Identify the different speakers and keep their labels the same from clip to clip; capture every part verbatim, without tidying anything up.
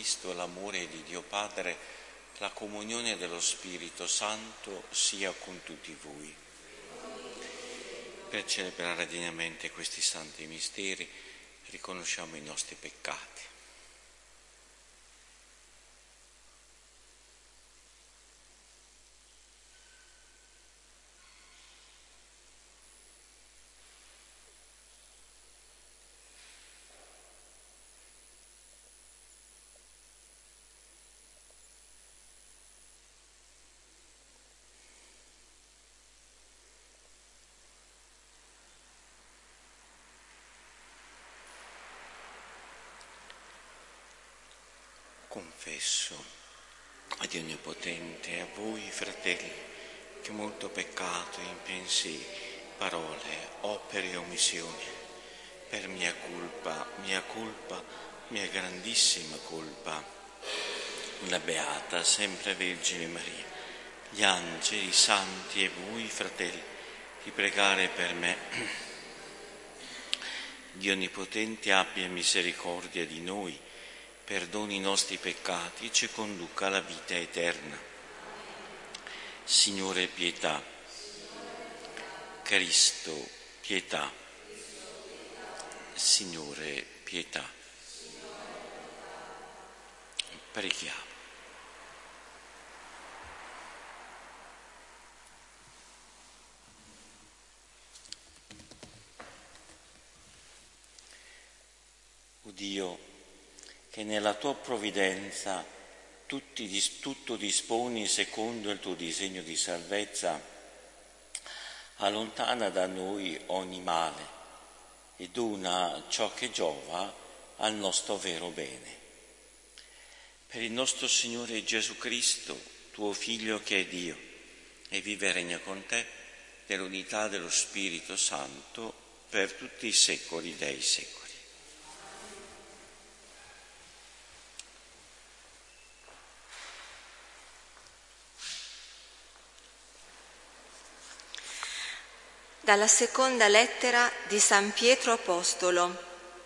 Speaker 1: Cristo, l'amore di Dio Padre, la comunione dello Spirito Santo sia con tutti voi. Per celebrare degnamente questi santi misteri riconosciamo i nostri peccati. Confesso a Dio Onnipotente e a voi, fratelli, che molto peccato in pensieri, parole, opere e omissioni, per mia colpa, mia colpa, mia grandissima colpa. La Beata, sempre Vergine Maria, gli angeli, i santi e voi, fratelli, di pregare per me. Dio Onnipotente abbia misericordia di noi, perdoni i nostri peccati e ci conduca alla vita eterna. Signore, pietà. Cristo, pietà. Signore, pietà. Preghiamo. O Dio, che nella tua provvidenza tutti, tutto disponi secondo il tuo disegno di salvezza, allontana da noi ogni male e dona ciò che giova al nostro vero bene. Per il nostro Signore Gesù Cristo, tuo Figlio che è Dio, e vive e regna con te nell'unità dello Spirito Santo per tutti i secoli dei secoli.
Speaker 2: Dalla seconda lettera di San Pietro Apostolo.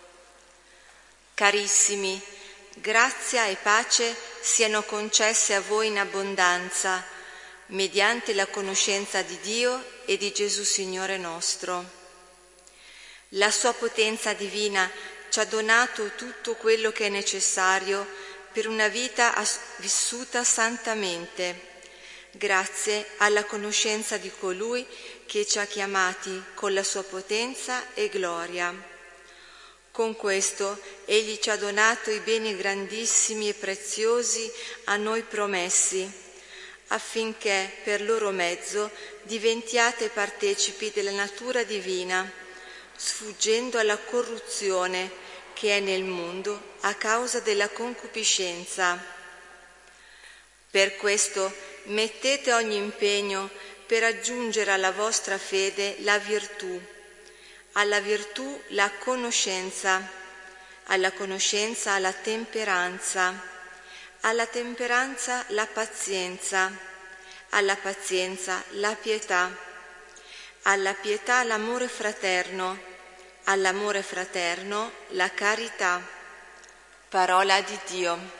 Speaker 2: Carissimi, grazia e pace siano concesse a voi in abbondanza, mediante la conoscenza di Dio e di Gesù Signore nostro. La sua potenza divina ci ha donato tutto quello che è necessario per una vita vissuta santamente, grazie alla conoscenza di colui che ci ha chiamati con la sua potenza e gloria. Con questo Egli ci ha donato i beni grandissimi e preziosi a noi promessi, affinché per loro mezzo diventiate partecipi della natura divina, sfuggendo alla corruzione che è nel mondo a causa della concupiscenza. Per questo mettete ogni impegno per aggiungere alla vostra fede la virtù, alla virtù la conoscenza, alla conoscenza la temperanza, alla temperanza la pazienza, alla pazienza la pietà, alla pietà l'amore fraterno, all'amore fraterno la carità. Parola di Dio.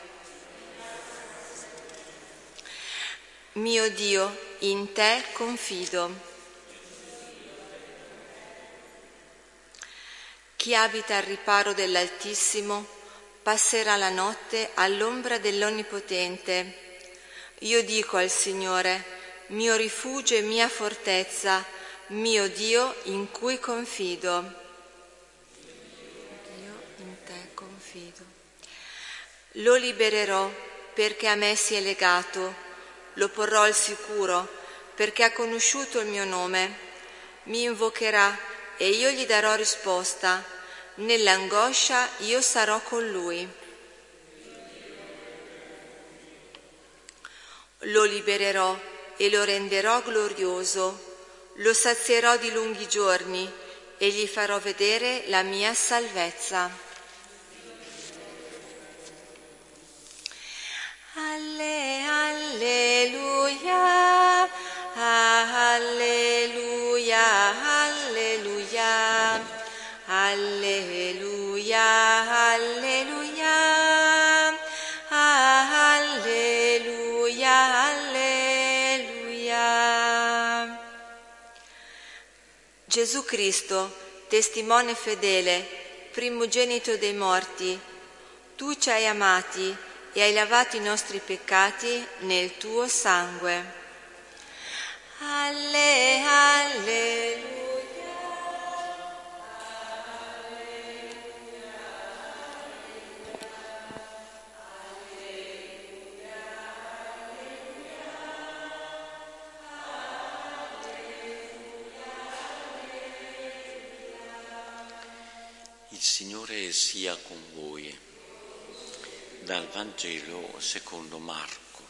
Speaker 2: Mio Dio, in te confido. Chi abita al riparo dell'Altissimo passerà la notte all'ombra dell'Onnipotente. Io dico al Signore, mio rifugio e mia fortezza, mio Dio in cui confido. Dio in te confido. Lo libererò perché a me si è legato. Lo porrò al sicuro, perché ha conosciuto il mio nome. Mi invocherà e io gli darò risposta. Nell'angoscia io sarò con lui. Lo libererò e lo renderò glorioso. Lo sazierò di lunghi giorni e gli farò vedere la mia salvezza. Alle, alleluia, alleluia, alleluia, alleluia, alleluia, Gesù Cristo, testimone fedele, primogenito dei morti, tu ci hai amati e hai lavato i nostri peccati nel tuo sangue. Alle, alleluia.
Speaker 1: Il Signore sia con voi. Dal Vangelo secondo Marco.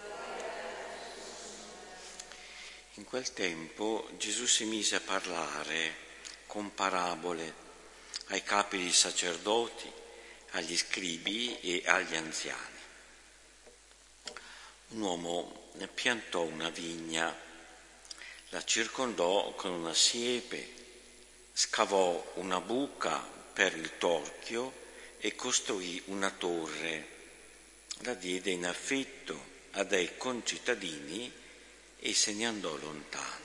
Speaker 1: In quel tempo Gesù si mise a parlare con parabole ai capi dei sacerdoti, agli scribi e agli anziani. Un uomo ne piantò una vigna, la circondò con una siepe, scavò una buca per il torchio e costruì una torre, la diede in affitto a dei concittadini e se ne andò lontano.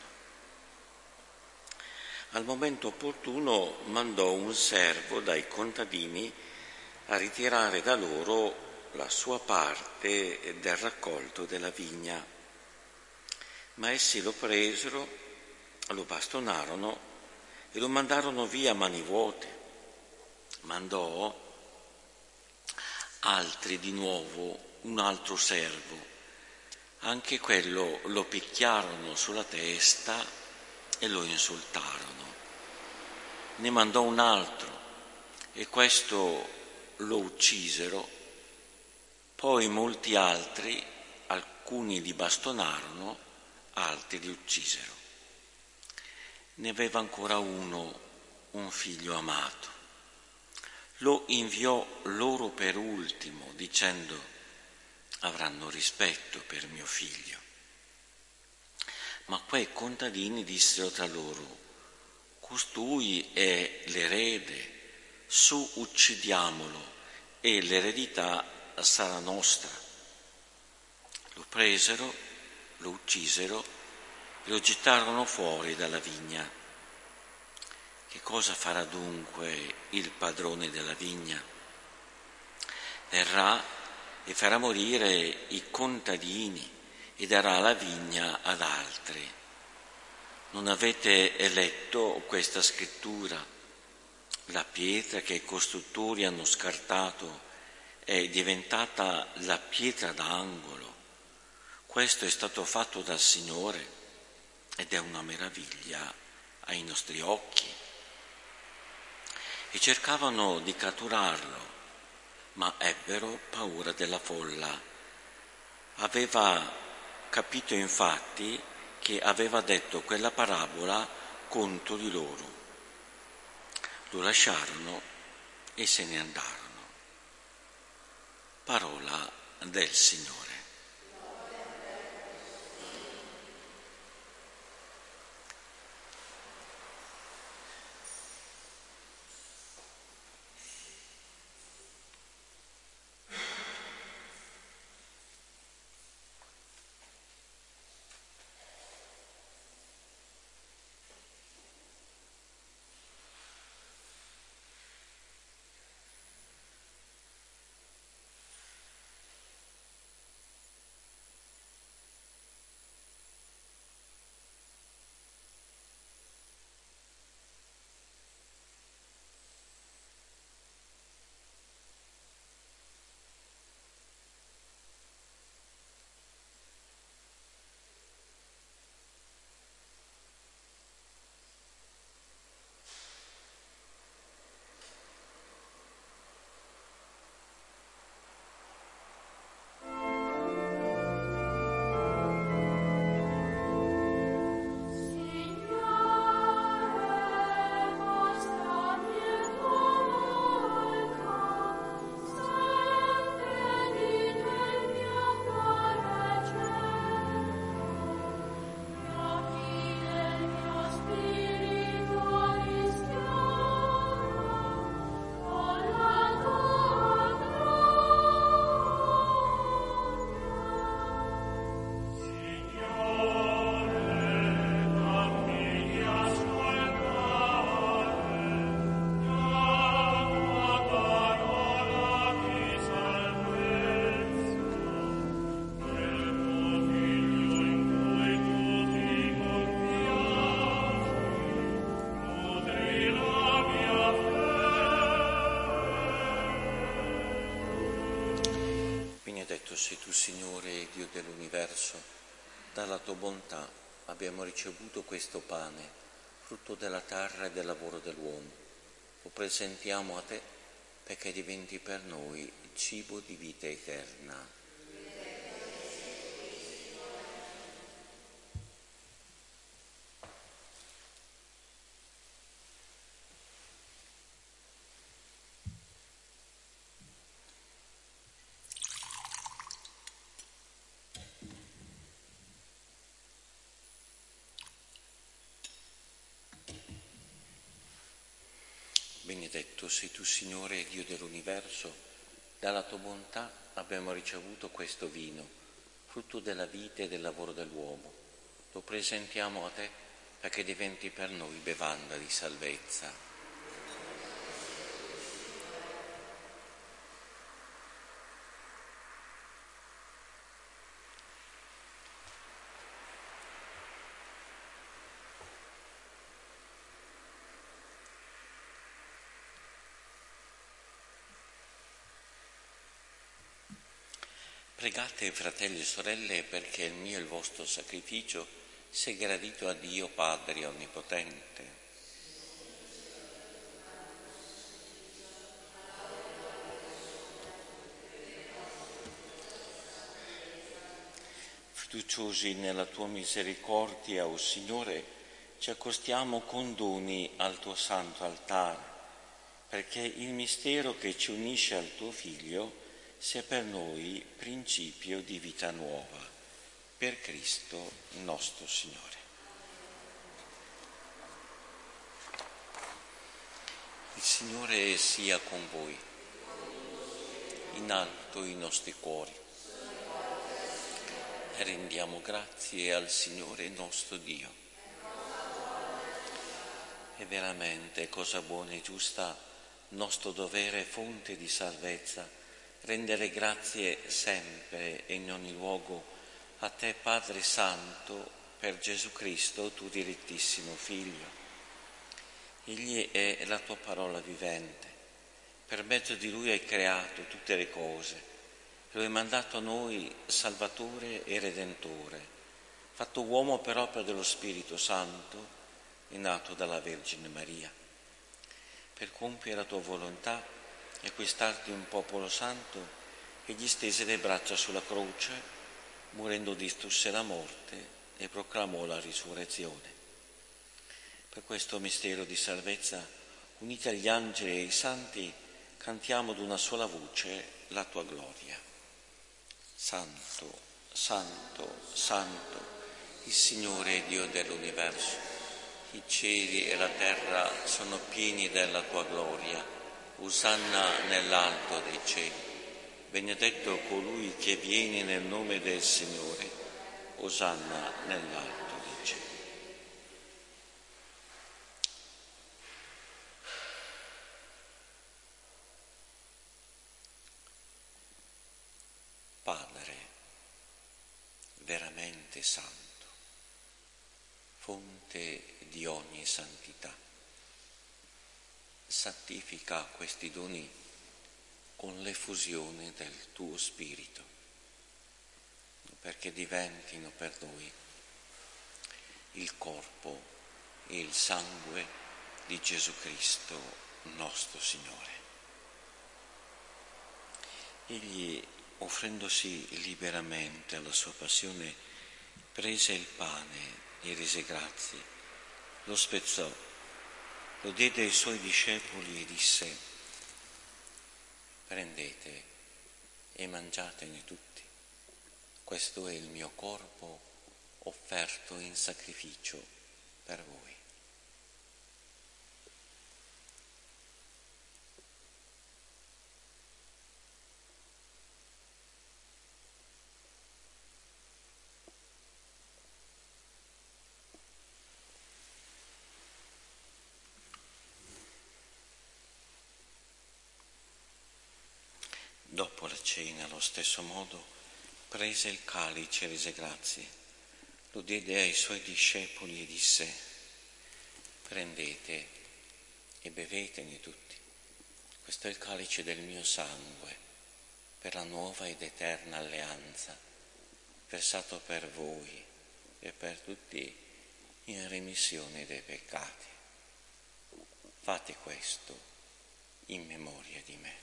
Speaker 1: Al momento opportuno mandò un servo dai contadini a ritirare da loro la sua parte del raccolto della vigna, ma essi lo presero, lo bastonarono e lo mandarono via a mani vuote. Mandò altri di nuovo, un altro servo. Anche quello lo picchiarono sulla testa e lo insultarono. Ne mandò un altro e questo lo uccisero. Poi molti altri, alcuni li bastonarono, altri li uccisero. Ne aveva ancora uno, un figlio amato. Lo inviò loro per ultimo, dicendo: avranno rispetto per mio figlio. Ma quei contadini dissero tra loro: costui è l'erede, su uccidiamolo e l'eredità sarà nostra. Lo presero, lo uccisero e lo gettarono fuori dalla vigna. Che cosa farà dunque il padrone della vigna? Verrà e farà morire i contadini e darà la vigna ad altri. Non avete letto questa scrittura? La pietra che i costruttori hanno scartato è diventata la pietra d'angolo. Questo è stato fatto dal Signore ed è una meraviglia ai nostri occhi. E cercavano di catturarlo, ma ebbero paura della folla. Aveva capito infatti che aveva detto quella parabola contro di loro. Lo lasciarono e se ne andarono. Parola del Signore. tu, Signore, Dio dell'universo, dalla tua bontà abbiamo ricevuto questo pane, frutto della terra e del lavoro dell'uomo. Lo presentiamo a te perché diventi per noi il cibo di vita eterna. Benedetto sei tu, Signore, Dio dell'universo, dalla tua bontà abbiamo ricevuto questo vino, frutto della vita e del lavoro dell'uomo. Lo presentiamo a te perché diventi per noi bevanda di salvezza. Pregate, fratelli e sorelle, perché il mio e il vostro sacrificio sia gradito a Dio Padre Onnipotente. Fiduciosi nella tua misericordia, o Signore, ci accostiamo con doni al tuo santo altare, perché il mistero che ci unisce al tuo Figlio sia per noi principio di vita nuova, per Cristo nostro Signore. Il Signore sia con voi, in alto i nostri cuori, e rendiamo grazie al Signore nostro Dio. È veramente cosa buona e giusta, nostro dovere e fonte di salvezza, rendere grazie sempre e in ogni luogo a te, Padre Santo, per Gesù Cristo, tuo dilettissimo Figlio. Egli è la tua parola vivente. Per mezzo di Lui hai creato tutte le cose. Lo hai mandato a noi Salvatore e Redentore, fatto uomo per opera dello Spirito Santo e nato dalla Vergine Maria. Per compiere la tua volontà e acquistarti un popolo santo, egli stese le braccia sulla croce, morendo distrusse la morte e proclamò la risurrezione. Per questo mistero di salvezza, uniti agli angeli e ai santi, cantiamo ad una sola voce la tua gloria. Santo, santo, santo, il Signore Dio dell'universo, i cieli e la terra sono pieni della tua gloria. Osanna nell'alto dei cieli, benedetto colui che viene nel nome del Signore, Osanna nell'alto dei cieli. Padre, veramente santo, fonte di ogni santità, santifica questi doni con l'effusione del tuo Spirito, perché diventino per noi il corpo e il sangue di Gesù Cristo, nostro Signore. Egli, offrendosi liberamente alla sua passione, prese il pane e rese grazie, lo spezzò, lo diede ai suoi discepoli e disse: prendete e mangiatene tutti, questo è il mio corpo offerto in sacrificio per voi. Dopo la cena, allo stesso modo, prese il calice e rese grazie, lo diede ai suoi discepoli e disse: prendete e bevetene tutti, questo è il calice del mio sangue, per la nuova ed eterna alleanza, versato per voi e per tutti in remissione dei peccati. Fate questo in memoria di me.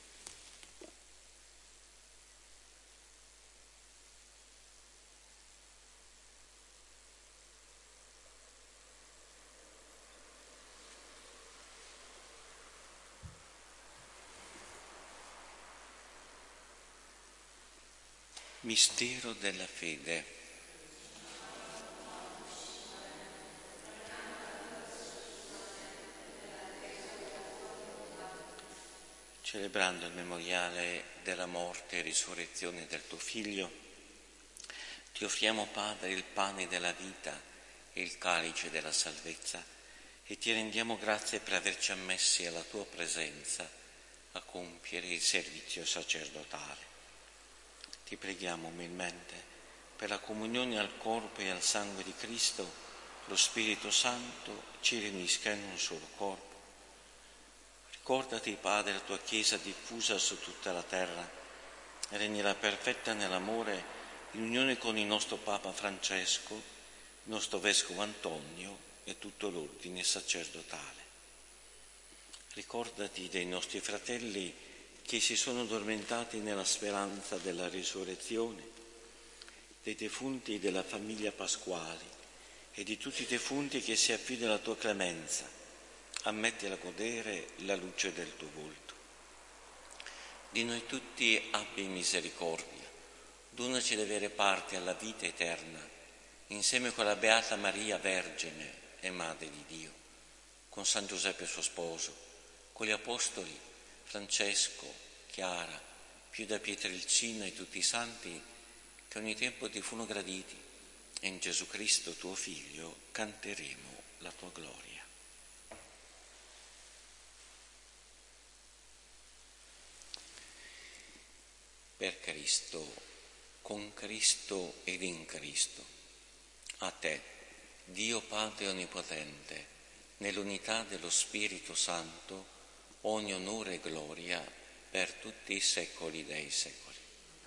Speaker 1: Mistero della fede. Celebrando il memoriale della morte e risurrezione del tuo Figlio, ti offriamo, Padre, il pane della vita e il calice della salvezza e ti rendiamo grazie per averci ammessi alla tua presenza a compiere il servizio sacerdotale. Ti preghiamo umilmente per la comunione al corpo e al sangue di Cristo, lo Spirito Santo ci riunisca in un solo corpo. Ricordati, Padre, la tua Chiesa diffusa su tutta la terra, regnila perfetta nell'amore, in unione con il nostro Papa Francesco, il nostro Vescovo Antonio e tutto l'ordine sacerdotale. Ricordati dei nostri fratelli che si sono addormentati nella speranza della risurrezione, dei defunti della famiglia Pasquali e di tutti i defunti che si affidano alla tua clemenza. Ammettila a godere la luce del tuo volto. Di noi tutti abbi misericordia, donaci di avere parte alla vita eterna, insieme con la Beata Maria Vergine e Madre di Dio, con San Giuseppe suo sposo, con gli Apostoli, Francesco, Chiara, Pio da Pietrelcina e tutti i santi che ogni tempo ti furono graditi, e in Gesù Cristo tuo Figlio canteremo la tua gloria. Per Cristo, con Cristo ed in Cristo, a te, Dio Padre Onnipotente, nell'unità dello Spirito Santo, ogni onore e gloria per tutti i secoli dei secoli.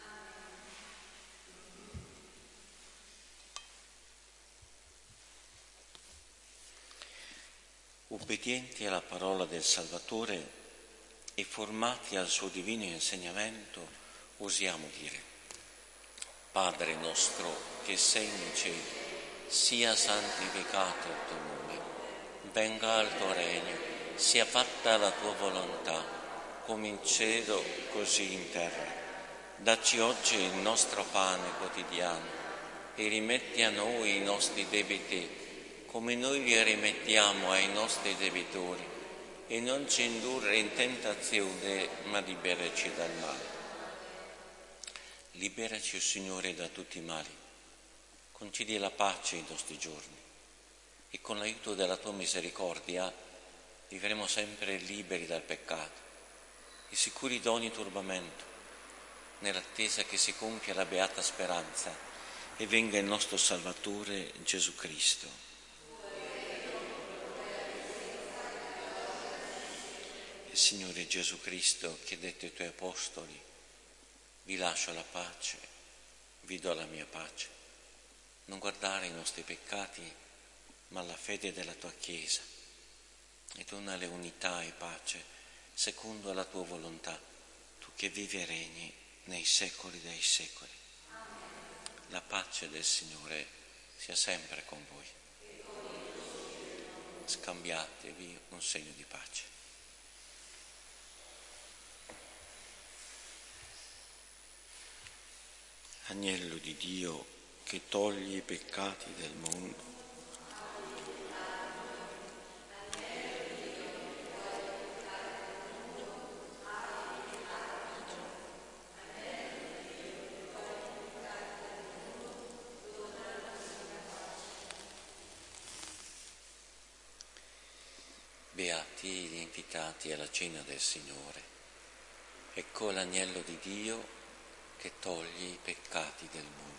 Speaker 1: Ubbidienti alla parola del Salvatore e formati al suo divino insegnamento, osiamo dire: Padre nostro che sei nei cieli, sia santificato il tuo nome, venga il tuo regno, sia fatta la tua volontà, come in cielo così in terra. Dacci oggi il nostro pane quotidiano e rimetti a noi i nostri debiti, come noi li rimettiamo ai nostri debitori, e non ci indurre in tentazione, ma liberaci dal male. Liberaci, o Signore, da tutti i mali, concedi la pace ai nostri giorni e con l'aiuto della tua misericordia vivremo sempre liberi dal peccato e sicuri da ogni turbamento, nell'attesa che si compia la beata speranza e venga il nostro Salvatore Gesù Cristo. Il Signore Gesù Cristo, che ha detto ai tuoi apostoli: vi lascio la pace, vi do la mia pace. Non guardare i nostri peccati, ma la fede della tua Chiesa, e donale unità e pace secondo la tua volontà, tu che vivi e regni nei secoli dei secoli. La pace del Signore sia sempre con voi. Scambiatevi un segno di pace. Agnello di Dio che togli i peccati del mondo, beati gli invitati alla cena del Signore. Ecco l'agnello di Dio che toglie i peccati del mondo.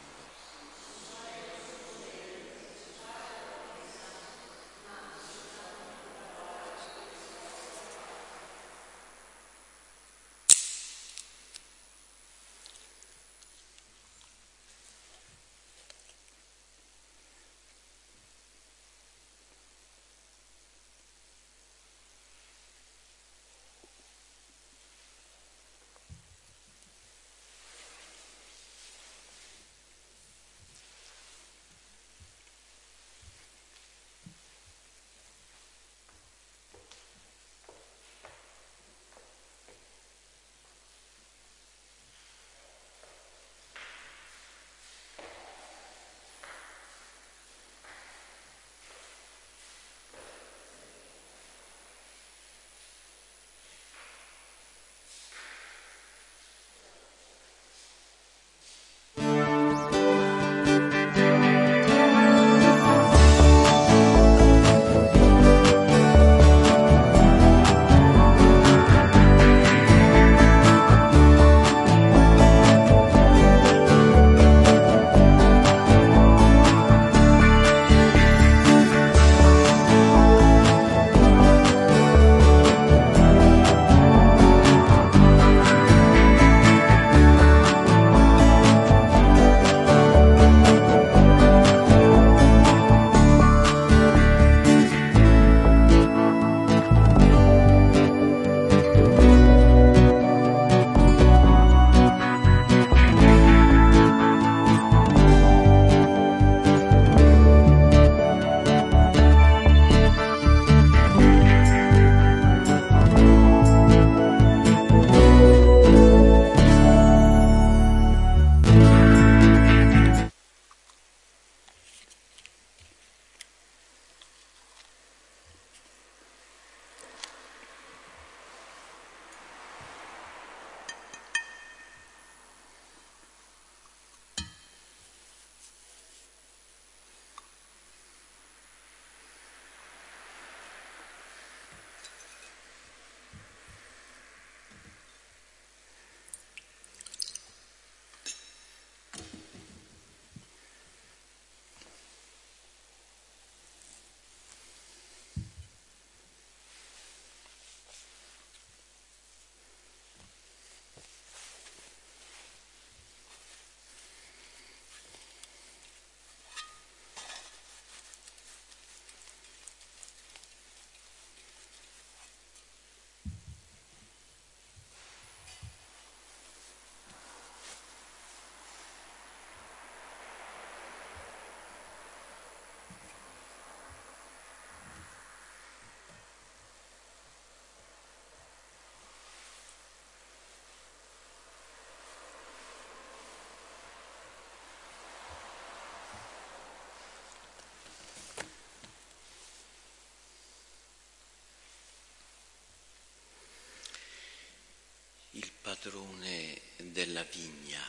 Speaker 1: padrone della vigna,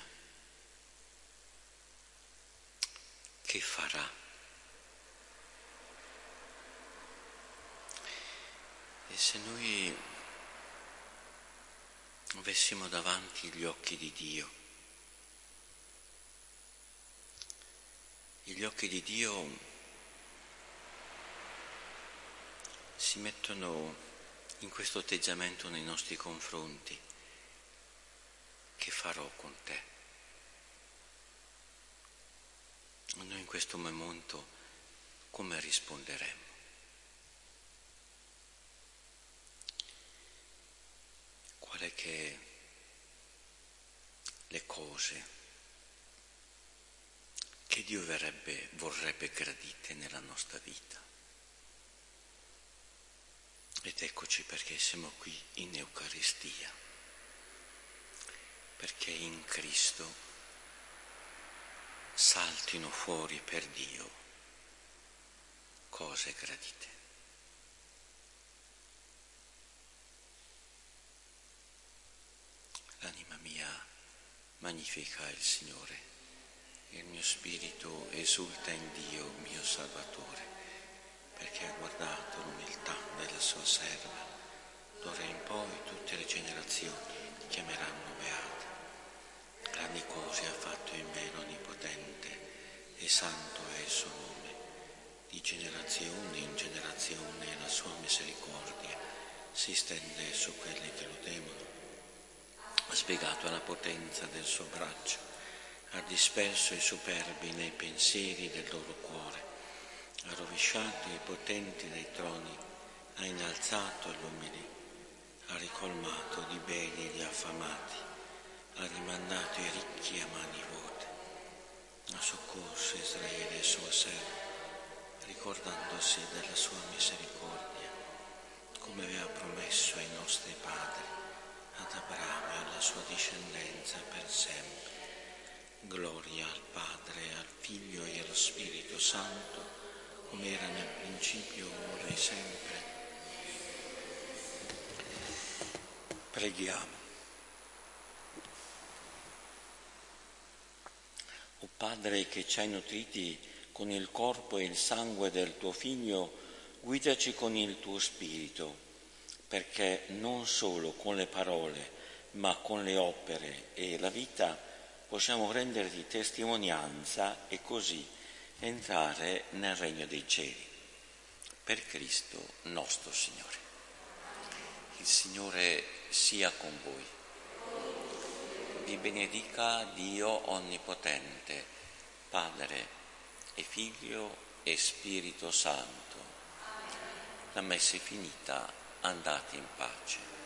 Speaker 1: che farà? E se noi avessimo davanti gli occhi di Dio, gli occhi di Dio si mettono in questo atteggiamento nei nostri confronti: che farò con te? Noi in questo momento come risponderemo? Quale che le cose che Dio vorrebbe, vorrebbe gradite nella nostra vita? Ed eccoci perché siamo qui in Eucaristia, perché in Cristo saltino fuori per Dio cose gradite. L'anima mia magnifica il Signore, il mio spirito esulta in Dio mio Salvatore, perché ha guardato l'umiltà della sua serva. D'ora in poi tutte le generazioni chiameranno beata. Grandi cose ha fatto in me l'Onnipotente, e santo è il suo nome. Di generazione in generazione la sua misericordia si stende su quelli che lo temono. Ha spiegato la potenza del suo braccio, ha disperso i superbi nei pensieri del loro cuore, ha rovesciato i potenti dai troni, ha innalzato gli umili, ha ricolmato di beni gli affamati, ha rimandato i ricchi a mani vuote, ha soccorso Israele suo servo, ricordandosi della sua misericordia, come aveva promesso ai nostri padri, ad Abramo e alla sua discendenza per sempre. Gloria al Padre, al Figlio e allo Spirito Santo, come era nel principio, ora e sempre. Preghiamo. O Padre, che ci hai nutriti con il corpo e il sangue del tuo Figlio, guidaci con il tuo Spirito, perché non solo con le parole, ma con le opere e la vita possiamo renderti testimonianza e così entrare nel regno dei cieli. Per Cristo nostro Signore. Il Signore sia con voi. Vi benedica Dio Onnipotente, Padre e Figlio e Spirito Santo. La messa è finita, andate in pace.